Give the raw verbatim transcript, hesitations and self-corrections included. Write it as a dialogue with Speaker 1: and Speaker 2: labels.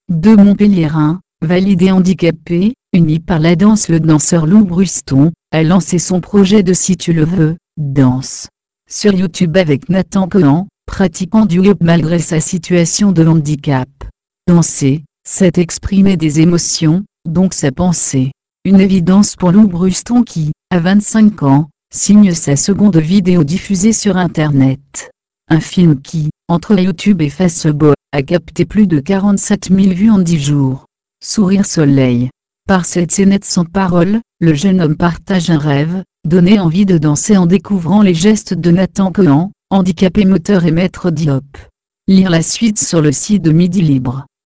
Speaker 1: Deux Montpelliérains, validés handicapés, unis par la danse. Le danseur Lou Bruston a lancé son projet de Si tu le veux, danse sur YouTube avec Nathan Cohen, pratiquant du hip malgré sa situation de handicap. Danser, c'est exprimer des émotions, donc sa pensée. Une évidence pour Lou Bruston qui, à vingt-cinq ans, signe sa seconde vidéo diffusée sur Internet. Un film qui, entre YouTube et Facebook, a capté plus de quarante-sept mille vues en dix jours. Sourire Soleil. Par cette scénette sans parole, le jeune homme partage un rêve, donner envie de danser en découvrant les gestes de Nathan Cohen, handicapé moteur et maître d'hip-hop. Lire la suite sur le site de Midi Libre.